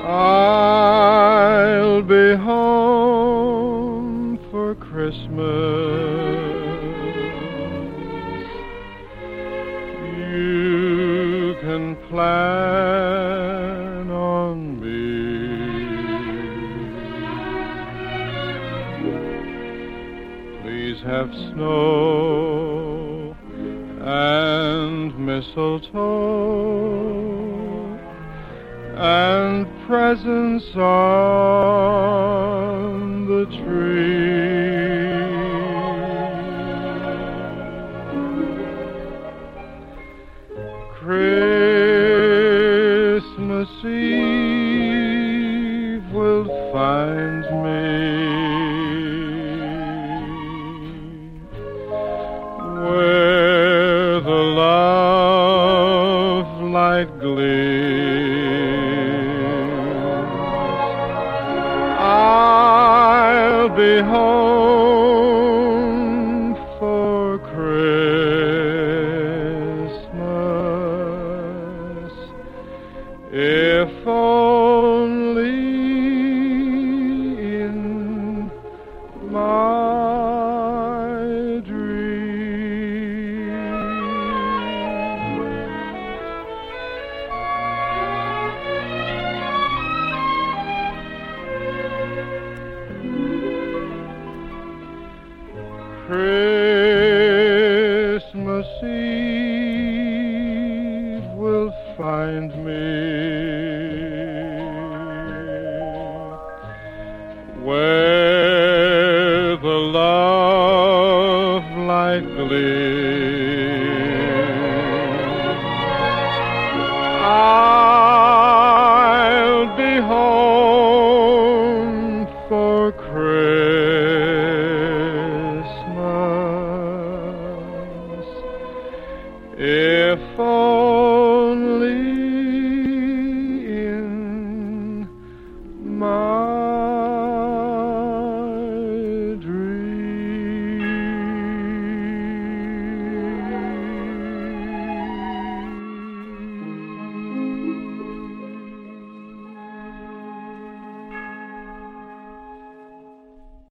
I'll be home for Christmas. You can plan on me. Please have snow and mistletoe and presents on the tree. Christmas Eve will find me where the love light gleams. I'll be home for Christmas, if only in my dream. Christmas Eve will find me where the love light gleams. I'll be home for Christmas, if only